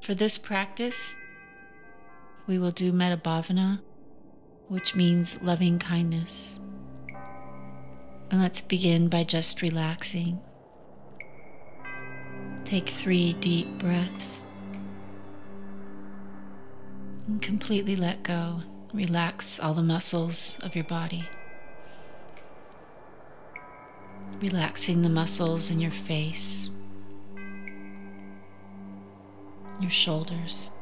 For this practice, we will do Metta Bhavana, which means loving kindness. And let's begin by just relaxing. Take 3 deep breaths and completely let go. Relax all the muscles of your body. Relaxing the muscles in your face, your shoulders.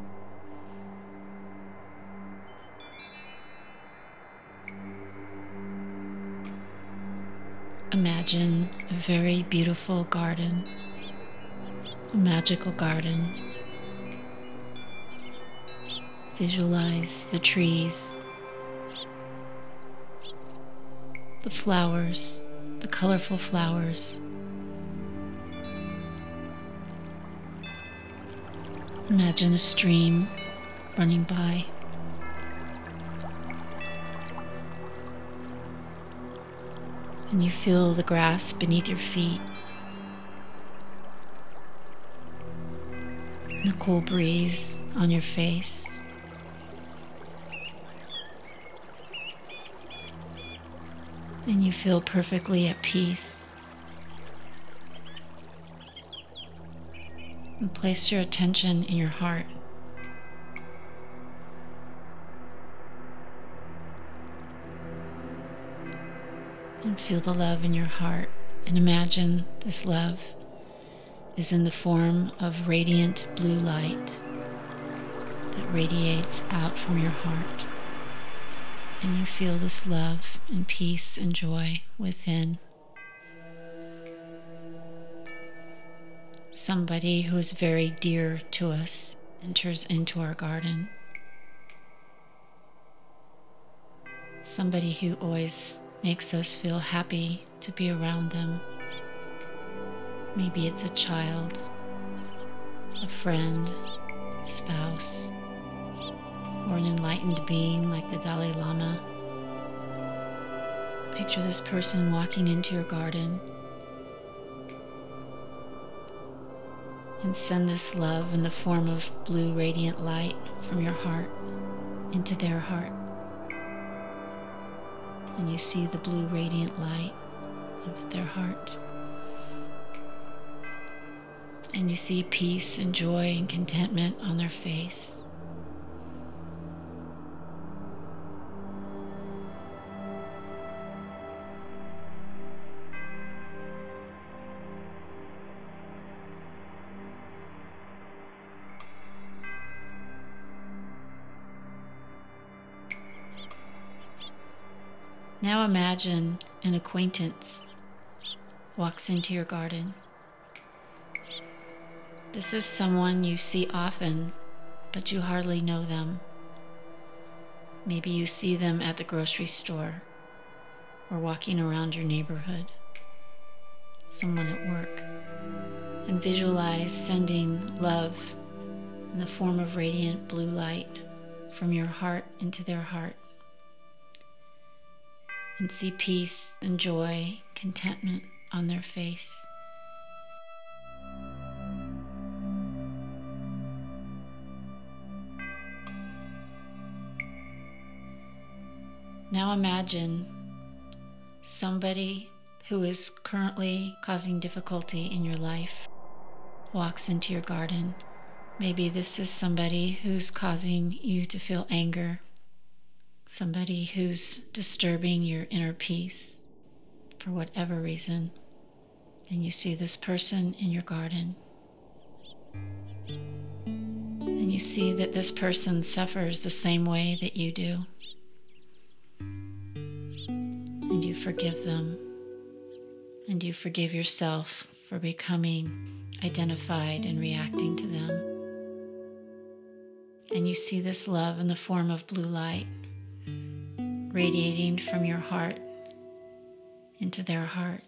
Imagine a very beautiful garden, a magical garden. Visualize the trees, the flowers, the colorful flowers. Imagine a stream running by. And you feel the grass beneath your feet, the cool breeze on your face. And you feel perfectly at peace. And place your attention in your heart. And feel the love in your heart. And imagine this love is in the form of radiant blue light that radiates out from your heart. And you feel this love and peace and joy within. Somebody who is very dear to us enters into our garden. Somebody who always makes us feel happy to be around them. Maybe it's a child, a friend, spouse, or an enlightened being like the Dalai Lama. Picture this person walking into your garden and send this love in the form of blue radiant light from your heart into their heart. And you see the blue radiant light of their heart. And you see peace and joy and contentment on their face. Now imagine an acquaintance walks into your garden. This is someone you see often, but you hardly know them. Maybe you see them at the grocery store or walking around your neighborhood. Someone at work. And visualize sending love in the form of radiant blue light from your heart into their heart. And see peace and joy, contentment on their face. Now imagine somebody who is currently causing difficulty in your life walks into your garden. Maybe this is somebody who's causing you to feel anger. Somebody who's disturbing your inner peace for whatever reason, and you see this person in your garden, and you see that this person suffers the same way that you do, and you forgive them, and you forgive yourself for becoming identified and reacting to them, and you see this love in the form of blue light radiating from your heart into their heart.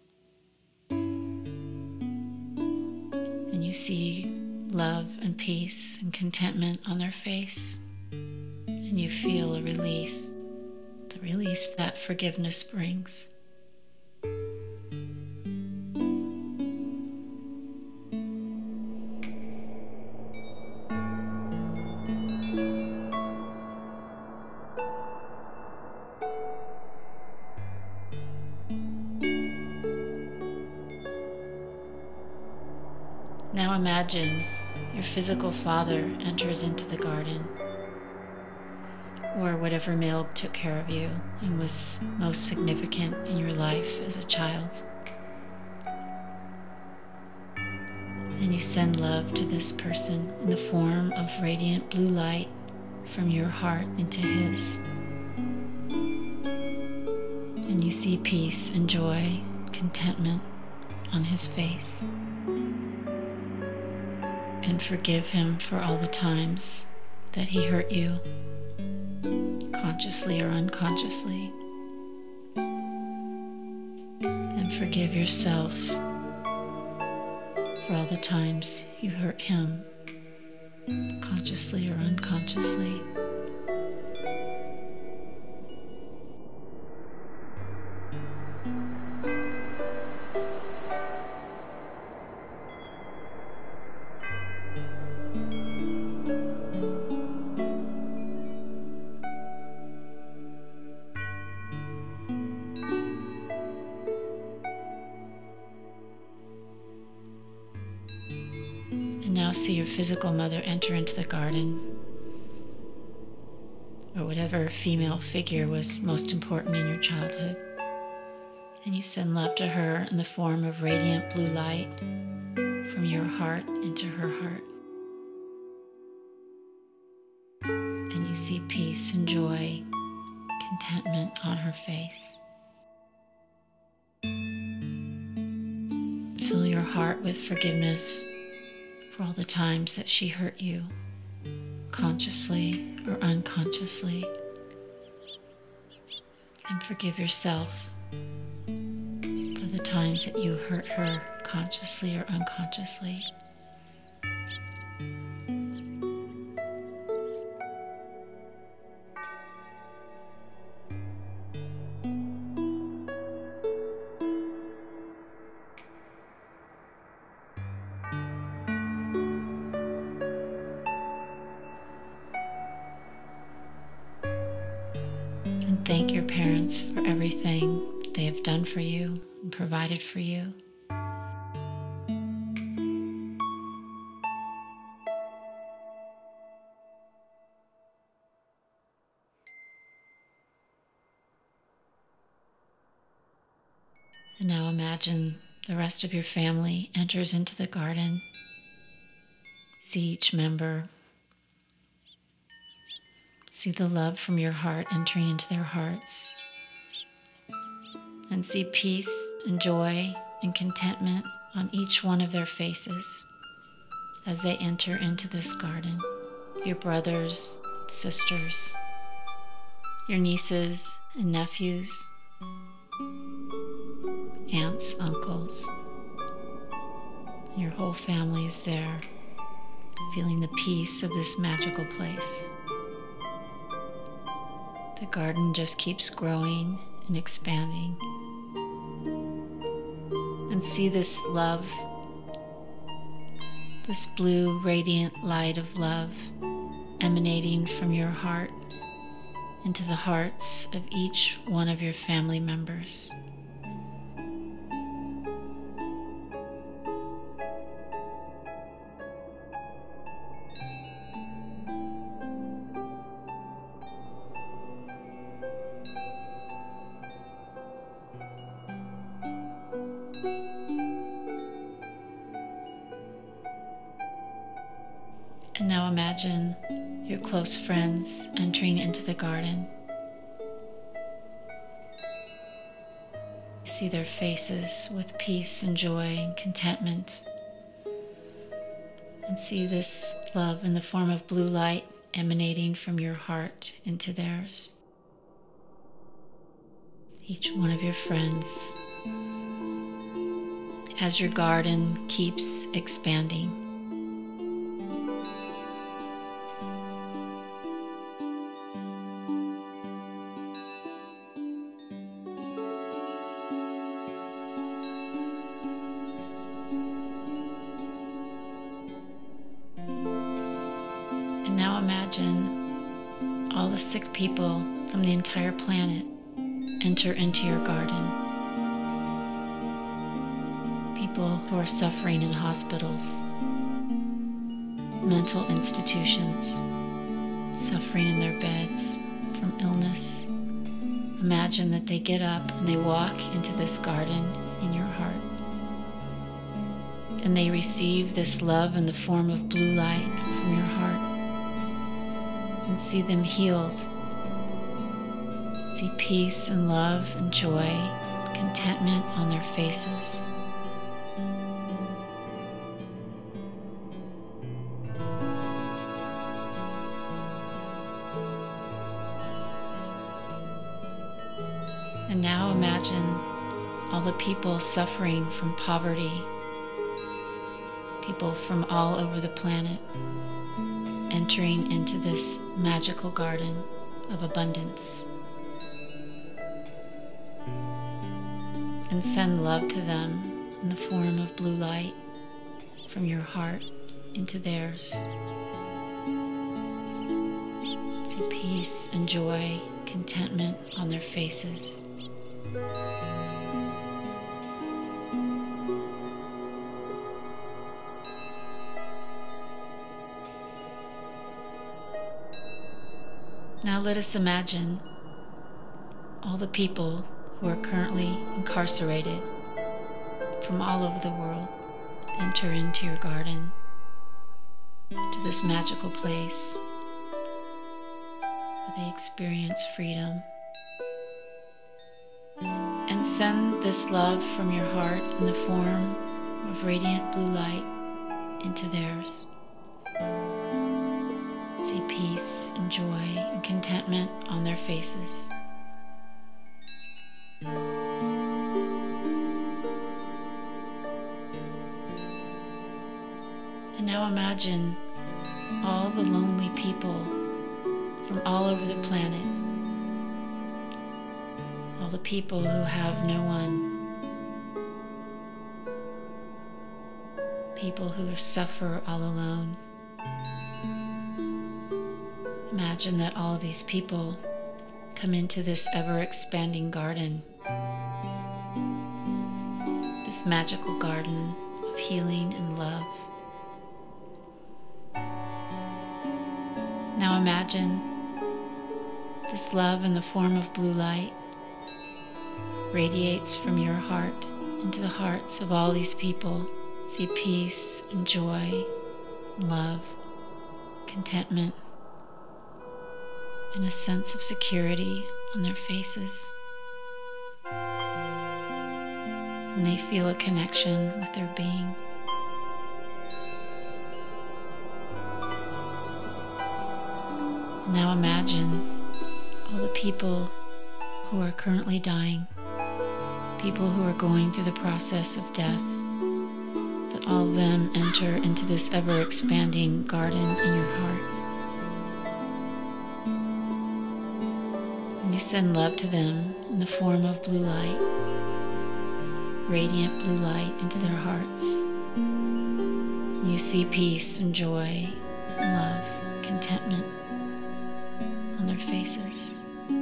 And you see love and peace and contentment on their face. And you feel a release, the release that forgiveness brings. Now imagine your physical father enters into the garden, or whatever male took care of you and was most significant in your life as a child. And you send love to this person in the form of radiant blue light from your heart into his. And you see peace and joy, contentment on his face. And forgive him for all the times that he hurt you, consciously or unconsciously. And forgive yourself for all the times you hurt him, consciously or unconsciously. And now see your physical mother enter into the garden, or whatever female figure was most important in your childhood. And you send love to her in the form of radiant blue light from your heart into her heart. And you see peace and joy, contentment on her face. Fill your heart with forgiveness for all the times that she hurt you, consciously or unconsciously. And forgive yourself for the times that you hurt her, consciously or unconsciously. And thank your parents for everything they have done for you and provided for you. And now imagine the rest of your family enters into the garden. See each member. See the love from your heart entering into their hearts. And see peace and joy and contentment on each one of their faces as they enter into this garden. Your brothers, sisters, your nieces and nephews, aunts, uncles. Your whole family is there, feeling the peace of this magical place. The garden just keeps growing and expanding. And see this love, this blue radiant light of love emanating from your heart into the hearts of each one of your family members. And now imagine your close friends entering into the garden. See their faces with peace and joy and contentment. And see this love in the form of blue light emanating from your heart into theirs. Each one of your friends, as your garden keeps expanding. And now imagine all the sick people from the entire planet enter into your garden. People people who are suffering in hospitals, mental institutions, suffering in their beds from illness. Imagine that they get up and they walk into this garden in your heart. And they receive this love in the form of blue light from your heart. And see them healed. See peace and love and joy, contentment on their faces. And now imagine all the people suffering from poverty, people from all over the planet, entering into this magical garden of abundance. And send love to them in the form of blue light from your heart into theirs. See peace and joy, contentment on their faces. Now let us imagine all the people who are currently incarcerated from all over the world enter into your garden, to this magical place where they experience freedom. And send this love from your heart in the form of radiant blue light into theirs. See peace and joy and contentment on their faces. And now imagine all the lonely people from all over the planet, all the people who have no one, people who suffer all alone. Imagine that all of these people come into this ever-expanding garden, this magical garden of healing and love. Now imagine this love in the form of blue light radiates from your heart into the hearts of all these people. See peace and joy, love, contentment, and a sense of security on their faces. And they feel a connection with their being. Now imagine all the people who are currently dying, people who are going through the process of death, that all of them enter into this ever-expanding garden in your heart. And you send love to them in the form of blue light, radiant blue light into their hearts. And you see peace and joy, love, contentment on their faces.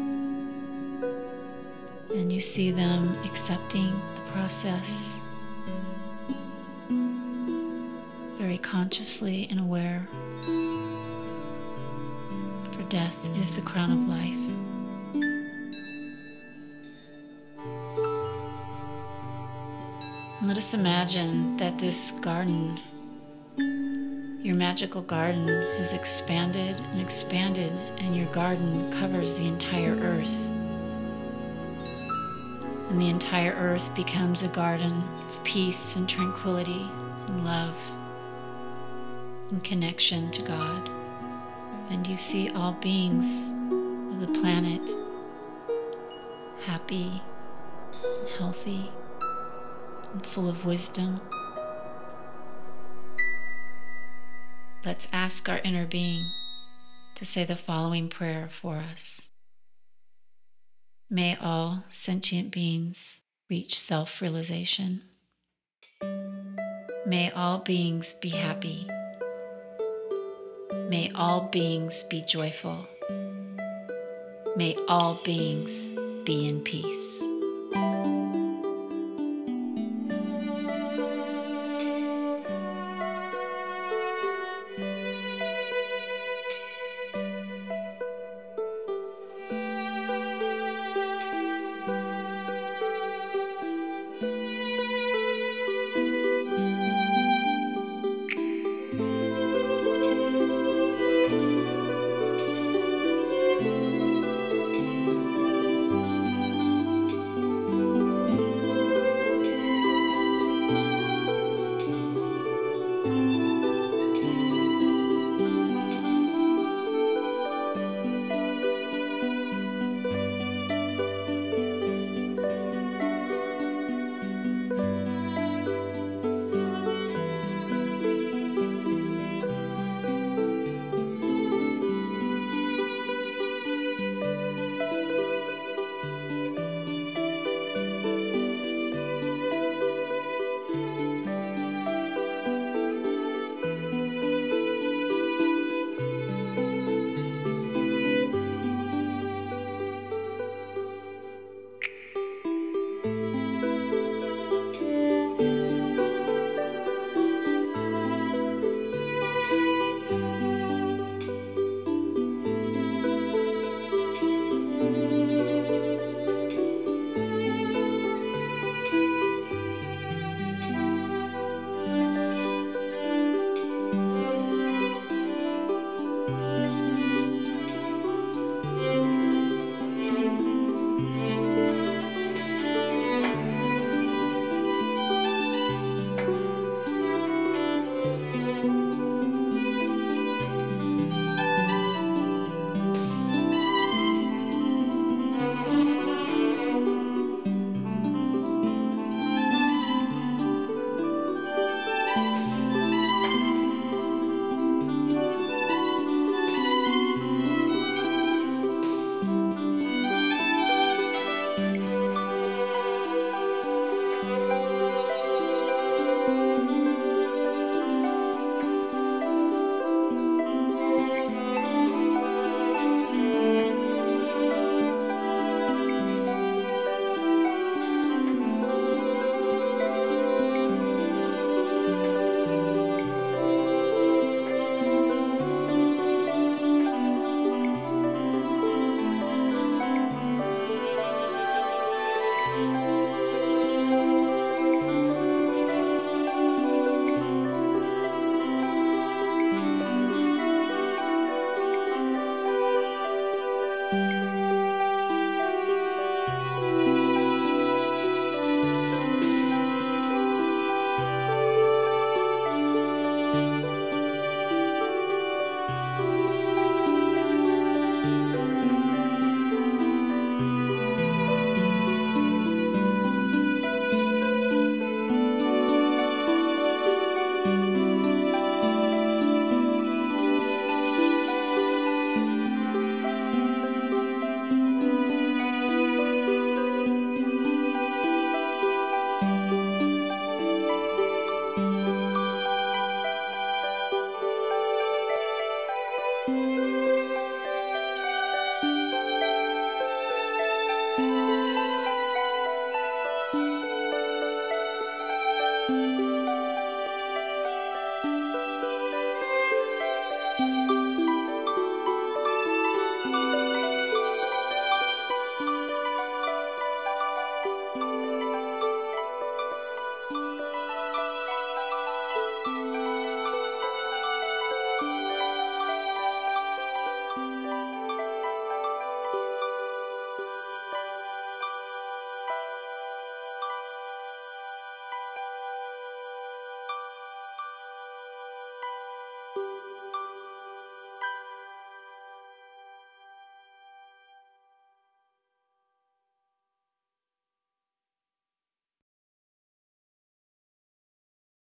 And you see them accepting the process very consciously and aware. For death is the crown of life. And let us imagine that this garden, your magical garden, has expanded and expanded, and your garden covers the entire earth. And the entire earth becomes a garden of peace and tranquility and love and connection to God. And you see all beings of the planet happy and healthy and full of wisdom. Let's ask our inner being to say the following prayer for us. May all sentient beings reach self-realization. May all beings be happy. May all beings be joyful. May all beings be in peace.